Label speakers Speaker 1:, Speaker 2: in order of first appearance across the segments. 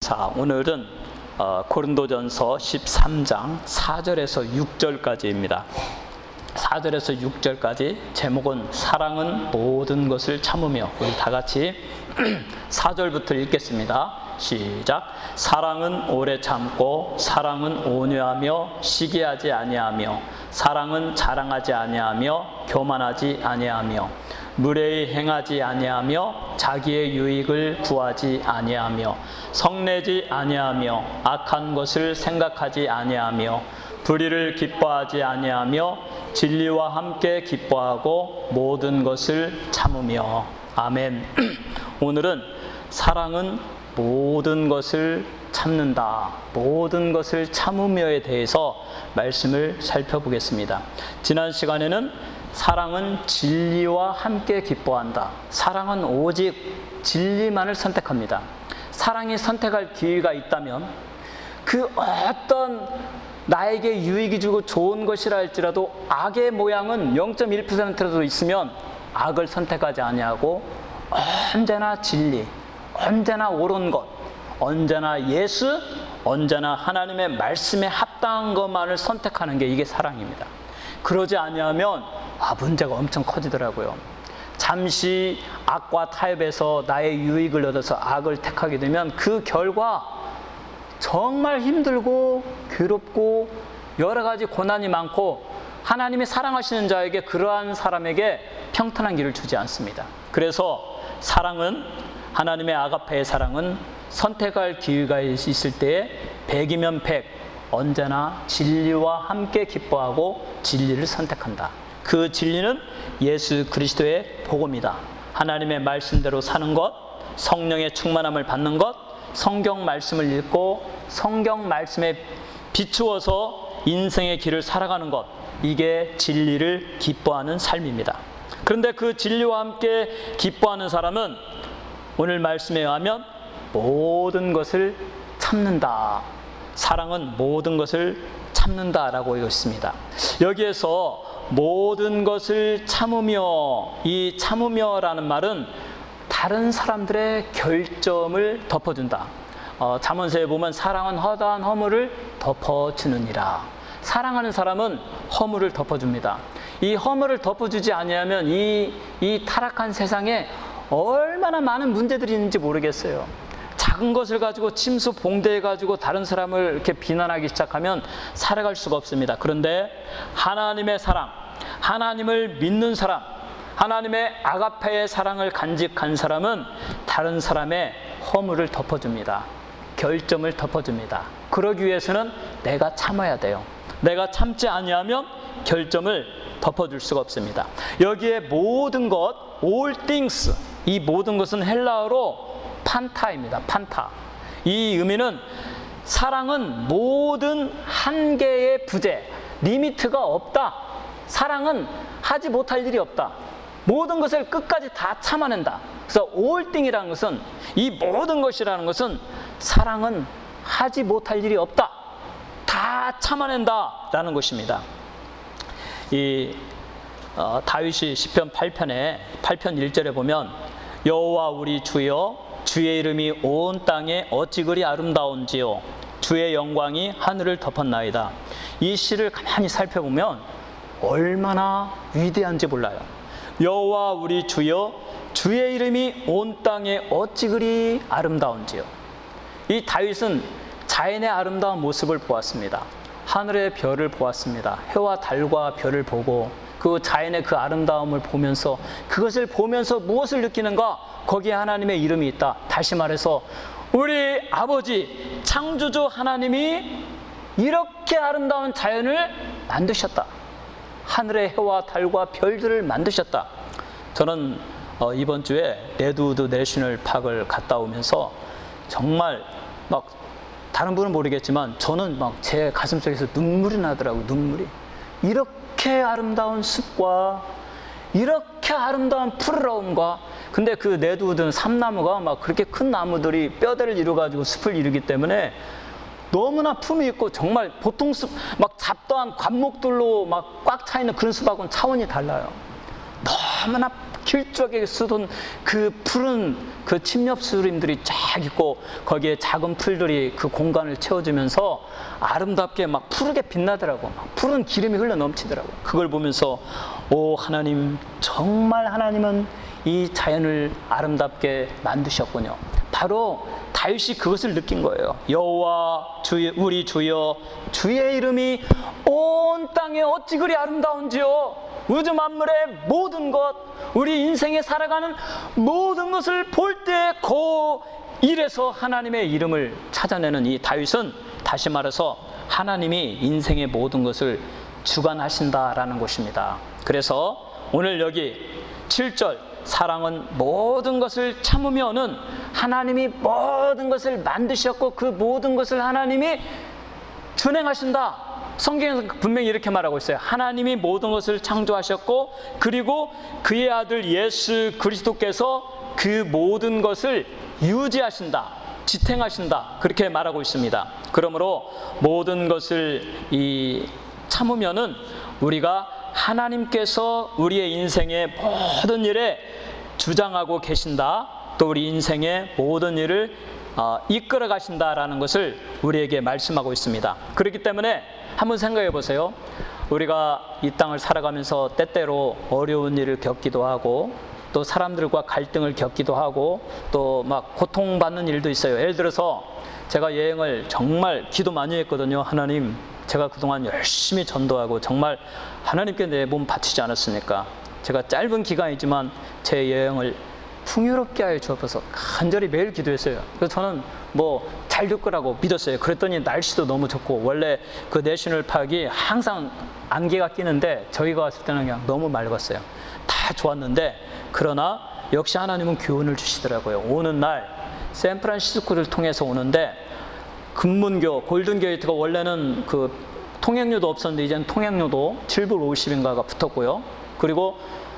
Speaker 1: 자, 오늘은 고린도전서 13장 4절에서 6절까지입니다. 4절에서 6절까지 제목은 사랑은 모든 것을 참으며, 우리 다 같이 4절부터 읽겠습니다. 시작. 사랑은 오래 참고, 사랑은 온유하며 시기하지 아니하며, 사랑은 자랑하지 아니하며 교만하지 아니하며, 무례히 행하지 아니하며 자기의 유익을 구하지 아니하며, 성내지 아니하며 악한 것을 생각하지 아니하며, 불의를 기뻐하지 아니하며 진리와 함께 기뻐하고 모든 것을 참으며. 아멘. 오늘은 사랑은 모든 것을 참는다, 모든 것을 참으며에 대해서 말씀을 살펴보겠습니다. 지난 시간에는 사랑은 진리와 함께 기뻐한다, 사랑은 오직 진리만을 선택합니다. 사랑이 선택할 기회가 있다면 그 어떤 나에게 유익이 주고 좋은 것이라 할지라도 악의 모양은 0.1%라도 있으면 악을 선택하지 아니하고 언제나 진리, 언제나 옳은 것, 언제나 예수, 언제나 하나님의 말씀에 합당한 것만을 선택하는 게 이게 사랑입니다. 그러지 아니하면 문제가 엄청 커지더라고요. 잠시 악과 타협해서 나의 유익을 얻어서 악을 택하게 되면 그 결과 정말 힘들고 괴롭고 여러 가지 고난이 많고, 하나님이 사랑하시는 자에게, 그러한 사람에게 평탄한 길을 주지 않습니다. 그래서 사랑은, 하나님의 아가페의 사랑은 선택할 기회가 있을 때에 100이면 100, 언제나 진리와 함께 기뻐하고 진리를 선택한다. 그 진리는 예수 그리스도의 복음이다. 하나님의 말씀대로 사는 것, 성령의 충만함을 받는 것, 성경 말씀을 읽고 성경 말씀에 비추어서 인생의 길을 살아가는 것, 이게 진리를 기뻐하는 삶입니다. 그런데 그 진리와 함께 기뻐하는 사람은 오늘 말씀에 의하면 모든 것을 참는다. 사랑은 모든 것을 참는다라고 있습니다. 여기에서 모든 것을 참으며, 이 참으며라는 말은 다른 사람들의 결점을 덮어준다. 잠언서에 보면 사랑은 허다한 허물을 덮어주느니라. 사랑하는 사람은 허물을 덮어줍니다. 이 허물을 덮어주지 아니하면 이 타락한 세상에 얼마나 많은 문제들이 있는지 모르겠어요. 작은 것을 가지고 침수 봉대해가지고 다른 사람을 이렇게 비난하기 시작하면 살아갈 수가 없습니다. 그런데 하나님의 사랑, 하나님을 믿는 사람, 하나님의 아가페의 사랑을 간직한 사람은 다른 사람의 허물을 덮어줍니다. 결점을 덮어줍니다. 그러기 위해서는 내가 참아야 돼요. 내가 참지 아니하면 결점을 덮어줄 수가 없습니다. 여기에 모든 것, all things, 이 모든 것은 헬라어로 판타입니다. 판타. 이 의미는 사랑은 모든 한계의 부재, 리미트가 없다. 사랑은 하지 못할 일이 없다. 모든 것을 끝까지 다 참아낸다. 그래서 all thing이라는 것은, 이 모든 것이라는 것은 사랑은 하지 못할 일이 없다. 다 참아낸다라는 것입니다. 다윗이 시편 8편 1절에 보면 여호와 우리 주여, 주의 이름이 온 땅에 어찌 그리 아름다운지요, 주의 영광이 하늘을 덮었나이다. 이 시를 가만히 살펴보면 얼마나 위대한지 몰라요. 여호와 우리 주여, 주의 이름이 온 땅에 어찌 그리 아름다운지요. 이 다윗은 자연의 아름다운 모습을 보았습니다. 하늘의 별을 보았습니다. 해와 달과 별을 보고 그 자연의 그 아름다움을 보면서, 그것을 보면서 무엇을 느끼는가? 거기에 하나님의 이름이 있다. 다시 말해서 우리 아버지 창조주 하나님이 이렇게 아름다운 자연을 만드셨다. 하늘의 해와 달과 별들을 만드셨다. 저는 이번 주에 레드우드 내셔널 파크를 갔다 오면서 정말 막, 다른 분은 모르겠지만 저는 막 제 가슴속에서 눈물이 나더라고요. 눈물이. 이렇게 아름다운 숲과 이렇게 아름다운 푸르러움과, 근데 그 레드우드는 삼나무가 막 그렇게 큰 나무들이 뼈대를 이루어가지고 숲을 이루기 때문에 너무나 품이 있고, 정말 보통 숲, 막 잡다한 관목들로 막 꽉 차 있는 그런 숲하고는 차원이 달라요. 너무나 길쭉하게 쓰던 그 푸른 그 침엽수림들이 쫙 있고 거기에 작은 풀들이 그 공간을 채워주면서 아름답게 막 푸르게 빛나더라고. 막 푸른 기름이 흘러 넘치더라고. 그걸 보면서 오 하나님, 정말 하나님은 이 자연을 아름답게 만드셨군요. 바로 다윗이 그것을 느낀 거예요. 여호와 우리 주여, 주의 이름이 온 땅에 어찌 그리 아름다운지요. 우주 만물의 모든 것, 우리 인생에 살아가는 모든 것을 볼 때 그 일에서 하나님의 이름을 찾아내는 이 다윗은 다시 말해서 하나님이 인생의 모든 것을 주관하신다라는 것입니다. 그래서 오늘 여기 7절 사랑은 모든 것을 참으며는 하나님이 모든 것을 만드셨고 그 모든 것을 하나님이 준행하신다. 성경에서 분명히 이렇게 말하고 있어요. 하나님이 모든 것을 창조하셨고 그리고 그의 아들 예수 그리스도께서 그 모든 것을 유지하신다, 지탱하신다, 그렇게 말하고 있습니다. 그러므로 모든 것을 참으면은 우리가 하나님께서 우리의 인생의 모든 일에 주장하고 계신다, 또 우리 인생의 모든 일을 이끌어 가신다라는 것을 우리에게 말씀하고 있습니다. 그렇기 때문에 한번 생각해 보세요. 우리가 이 땅을 살아가면서 때때로 어려운 일을 겪기도 하고 또 사람들과 갈등을 겪기도 하고 또 막 고통받는 일도 있어요. 예를 들어서 제가 여행을 정말 기도 많이 했거든요. 하나님, 제가 그동안 열심히 전도하고 정말 하나님께 내 몸 바치지 않았습니까? 제가 짧은 기간이지만 제 여행을 풍요롭게 하여 주옵소서 간절히 매일 기도했어요. 그래서 저는 잘 될 거라고 믿었어요. 그랬더니 날씨도 너무 좋고 원래 그 내셔널 파크가 항상 안개가 끼는데 저희가 왔을 때는 그냥 너무 맑았어요. 다 좋았는데 그러나 역시 하나님은 교훈을 주시더라고요. 오는 날 샌프란시스코를 통해서 오는데 금문교, 골든게이트가 원래는 그 통행료도 없었는데 이제는 통행료도 7불 50인가가 붙었고요. 그리고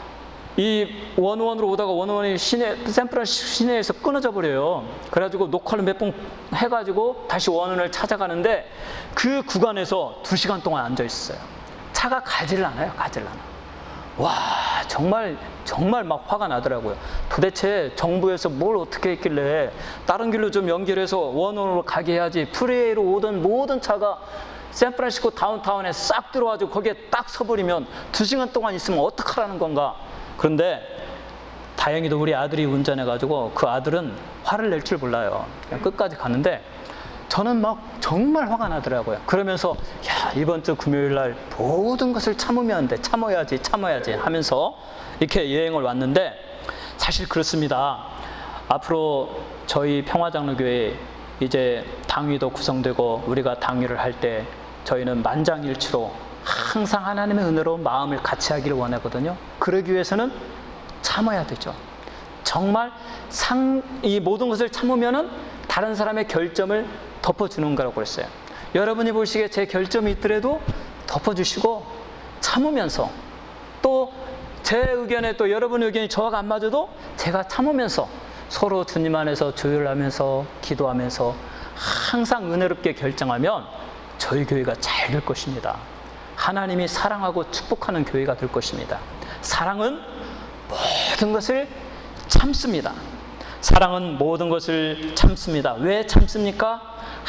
Speaker 1: 이 원원으로 오다가 원원이 샌프란시스코 시내에서 끊어져 버려요. 그래가지고 녹화를 몇 번 해가지고 다시 원원을 찾아가는데 그 구간에서 2시간 동안 앉아 있어요. 차가 가지를 않아요. 와, 정말 막 화가 나더라고요. 도대체 정부에서 뭘 어떻게 했길래 다른 길로 좀 연결해서 원원으로 가게 해야지, 프리웨이로 오던 모든 차가 샌프란시스코 다운타운에 싹 들어와가지고 거기에 딱 서버리면 2시간 동안 있으면 어떡하라는 건가. 그런데 다행히도 우리 아들이 운전해가지고 그 아들은 화를 낼 줄 몰라요. 그냥 끝까지 가는데 저는 막 정말 화가 나더라고요. 그러면서 이번 주 금요일 날 모든 것을 참으면 안 돼. 참아야지 하면서 이렇게 여행을 왔는데 사실 그렇습니다. 앞으로 저희 평화장로교회 이제 당위도 구성되고 우리가 당위를 할 때 저희는 만장일치로 항상 하나님의 은혜로운 마음을 같이 하기를 원하거든요. 그러기 위해서는 참아야 되죠. 정말 이 모든 것을 참으면은 다른 사람의 결점을 덮어주는 거라고 그랬어요. 여러분이 보시기에 제 결점이 있더라도 덮어주시고 참으면서 또 제 의견에 또 여러분의 의견이 저하고 안 맞아도 제가 참으면서 서로 주님 안에서 조율하면서 기도하면서 항상 은혜롭게 결정하면 저희 교회가 잘 될 것입니다. 하나님이 사랑하고 축복하는 교회가 될 것입니다. 사랑은 모든 것을 참습니다. 사랑은 모든 것을 참습니다. 왜 참습니까?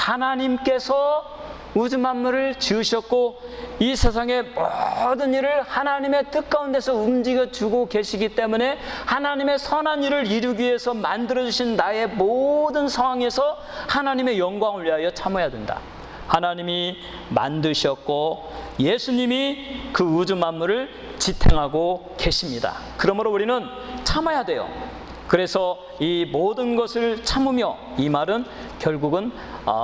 Speaker 1: 하나님께서 우주 만물을 지으셨고 이 세상의 모든 일을 하나님의 뜻 가운데서 움직여주고 계시기 때문에 하나님의 선한 일을 이루기 위해서 만들어주신 나의 모든 상황에서 하나님의 영광을 위하여 참아야 된다. 하나님이 만드셨고 예수님이 그 우주 만물을 지탱하고 계십니다. 그러므로 우리는 참아야 돼요. 그래서 이 모든 것을 참으며, 이 말은 결국은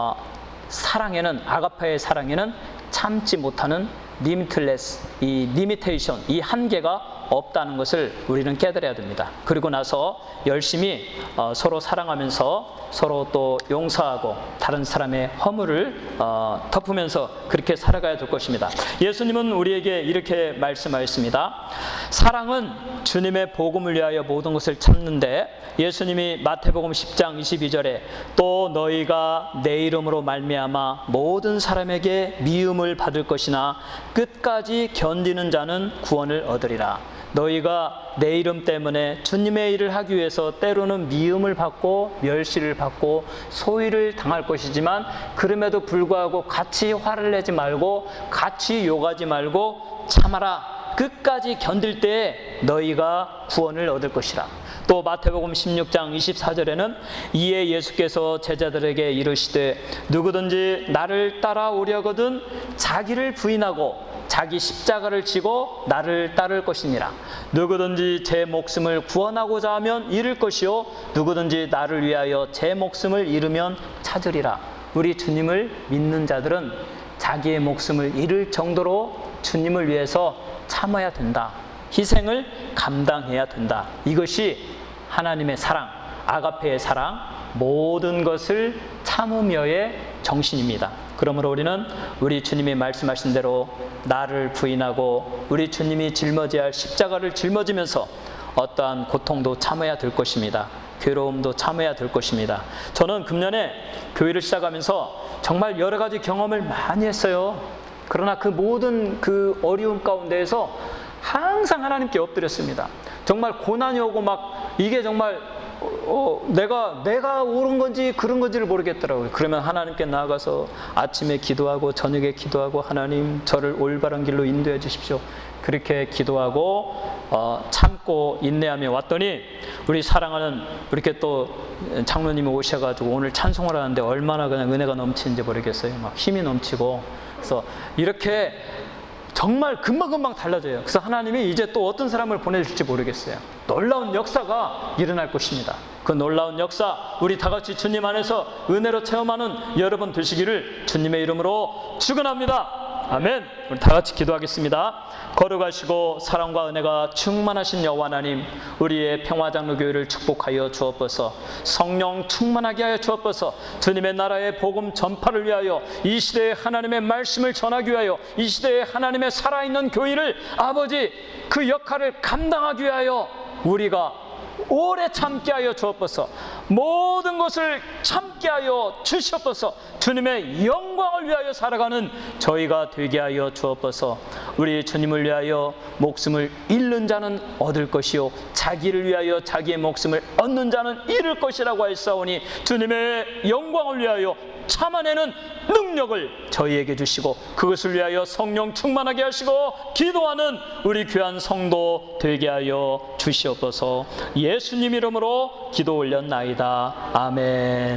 Speaker 1: 사랑에는, 아가파의 사랑에는 참지 못하는 리미틀레스, 이 리미테이션, 이 한계가 없다는 것을 우리는 깨달아야 됩니다. 그리고 나서 열심히 서로 사랑하면서 서로 또 용서하고 다른 사람의 허물을 덮으면서 그렇게 살아가야 될 것입니다. 예수님은 우리에게 이렇게 말씀하셨습니다. 사랑은 주님의 복음을 위하여 모든 것을 참는데, 예수님이 마태복음 10장 22절에 또 너희가 내 이름으로 말미암아 모든 사람에게 미움을 받을 것이나 끝까지 견디는 자는 구원을 얻으리라. 너희가 내 이름 때문에 주님의 일을 하기 위해서 때로는 미움을 받고 멸시를 받고 소위를 당할 것이지만, 그럼에도 불구하고 같이 화를 내지 말고 같이 욕하지 말고 참아라. 끝까지 견딜 때에 너희가 구원을 얻을 것이라. 또 마태복음 16장 24절에는 이에 예수께서 제자들에게 이르시되 누구든지 나를 따라오려거든 자기를 부인하고 자기 십자가를 지고 나를 따를 것이니라. 누구든지 제 목숨을 구원하고자 하면 잃을 것이요 누구든지 나를 위하여 제 목숨을 잃으면 찾으리라. 우리 주님을 믿는 자들은 자기의 목숨을 잃을 정도로 주님을 위해서 참아야 된다. 희생을 감당해야 된다. 이것이 하나님의 사랑, 아가페의 사랑, 모든 것을 참으며의 정신입니다. 그러므로 우리는 우리 주님이 말씀하신 대로 나를 부인하고 우리 주님이 짊어져야 할 십자가를 짊어지면서 어떠한 고통도 참아야 될 것입니다. 괴로움도 참아야 될 것입니다. 저는 금년에 교회를 시작하면서 정말 여러 가지 경험을 많이 했어요. 그러나 그 모든 그 어려움 가운데에서 항상 하나님께 엎드렸습니다. 정말 고난이 오고 막 이게 정말 내가 옳은 건지 그런 건지를 모르겠더라고요. 그러면 하나님께 나아가서 아침에 기도하고 저녁에 기도하고 하나님 저를 올바른 길로 인도해 주십시오. 그렇게 기도하고 참고 인내하며 왔더니 우리 사랑하는 이렇게 또 장로님이 오셔가지고 오늘 찬송을 하는데 얼마나 그냥 은혜가 넘치는지 모르겠어요. 막 힘이 넘치고. 그래서 이렇게 정말 금방금방 달라져요. 그래서 하나님이 이제 또 어떤 사람을 보내줄지 모르겠어요. 놀라운 역사가 일어날 것입니다. 그 놀라운 역사 우리 다 같이 주님 안에서 은혜로 체험하는 여러분 되시기를 주님의 이름으로 축원합니다. 아멘. 우리 다 같이 기도하겠습니다. 거룩하시고 사랑과 은혜가 충만하신 여호와 하나님, 우리의 평화장로교회를 축복하여 주옵소서. 성령 충만하게 하여 주옵소서. 주님의 나라의 복음 전파를 위하여, 이 시대에 하나님의 말씀을 전하기 위하여, 이 시대에 하나님의 살아있는 교회를 아버지 그 역할을 감당하기 위하여 우리가 오래 참게 하여 주옵소서. 모든 것을 참게 하여 주시옵소서. 주님의 영광을 위하여 살아가는 저희가 되게 하여 주옵소서. 우리 주님을 위하여 목숨을 잃는 자는 얻을 것이요 자기를 위하여 자기의 목숨을 얻는 자는 잃을 것이라고 하였사오니 주님의 영광을 위하여 참아내는 능력을 저희에게 주시고 그것을 위하여 성령 충만하게 하시고 기도하는 우리 귀한 성도 되게 하여 주시옵소서. 예수님 이름으로 기도 올렸나이다. 아멘.